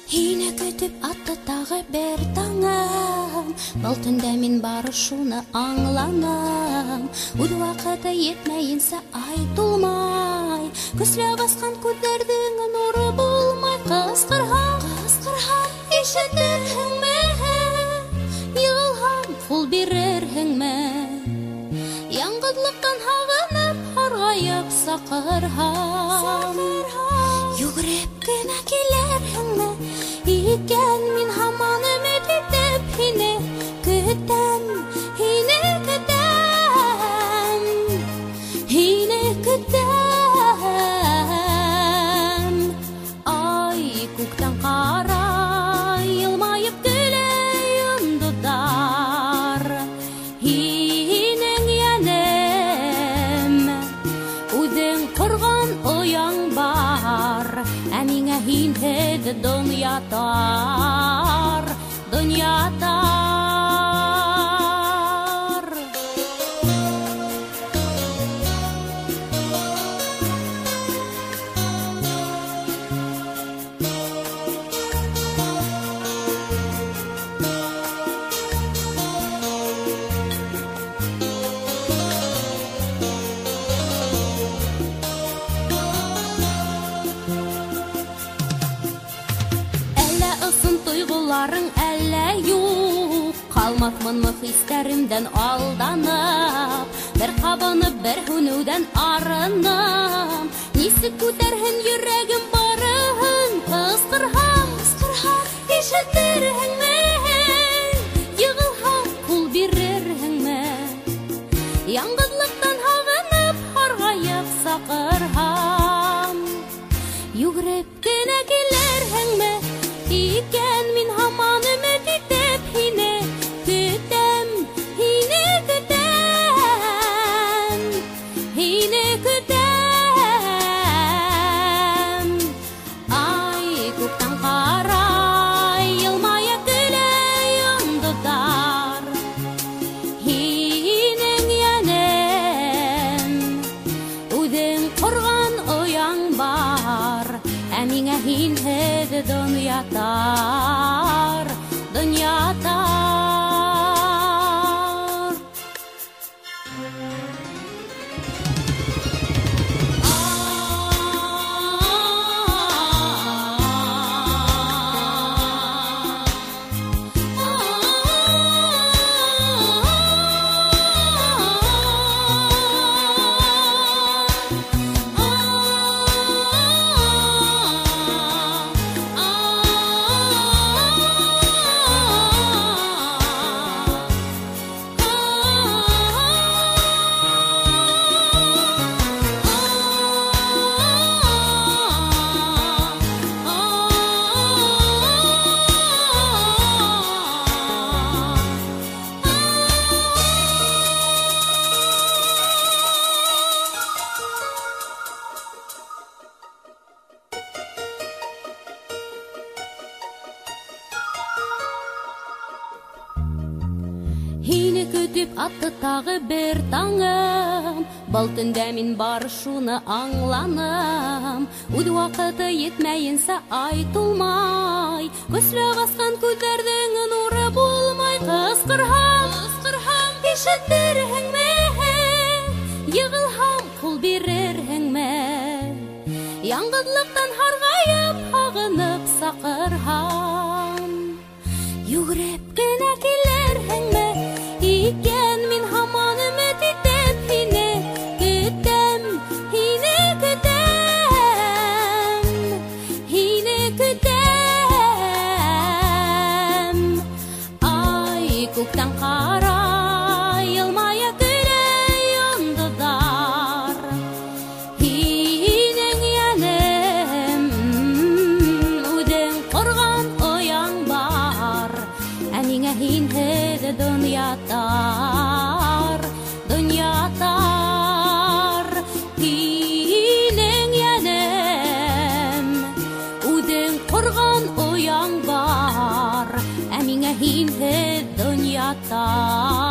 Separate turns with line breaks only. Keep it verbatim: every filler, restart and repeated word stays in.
Һине көтүп атты тагы бер таңым, был төндә мин бары шуны аңланым. Үз вакыты етмәенсә ай тулмай, көсле баскан күҙләрҙең нуры булмай. Кызкырһам, кызкырһам, ишетерһеңме? Йылһам, ҡул бирерһеңме? Яңғыҙлыҡтан һағынып, һарғайып саҡырһам, йүгереп кенә килерһеңме? Икән мин һаман өмөт итеп һине көтәм, һине көтәм, һине көтәм. Ай күктән ҡара, йылмайып көлә йондоҙҙар. Һинең йәнем, үҙең ҡорған ояң бар, ә миңә һинһеҙ донъя тар, донъя тар. Тойғыларың әллә юҡ, ҡалмаҫмынмы хистәремдән алданып, бер ҡабынып, бер һүнеүҙән арыным. Нисек күтәрһен йөрәгем барыһын? Ҡысҡырһам, ҡысҡырһам, ишетерһеңме? Йығылһам, ҡул бирерһеңме? Яңғыҙлыҡтан һағынып, һарғайып саҡырһам, йүгереп кенә килерһеңме? Икән мин һаман өмөт итеп һине көтәм, һине көтәм, һине көтәм. Ай күктән ҡара, йылмая көлә йондоҙҙар. Һинең йәнем, үҙең ҡорған ояң бар, ә миңә һинһеҙ донъя тар, донъя тар. Һине көтөп атты тағы бер таңым, был төндә мин бары шуны аңланым. Үҙ ваҡыты етмәйенсә ай тулмай, көслө басҡан күҙҙәрҙең нуры булмай. Ҡысҡырһам, ҡысҡырһам, ишетерһеңме? Йығылһам, ҡул бирерһеңме? Яңғыҙлыҡтан һарғайып, һағынып саҡырһам, йүгереп кенә килерһеңме? Икән мин һаман өмөт итеп һине көтәм, һине көтәм, һине көтәм. Ай күктән ҡара, йылмая көлә йондоҙҙар. Һинең йәнем, үҙең ҡорған ояң бар, ә миңә һинһеҙ донъя тар, донъя тар. Һинең йәнем, үҙең ҡорған ояң бар, ә миңә һинһеҙ донъя тар.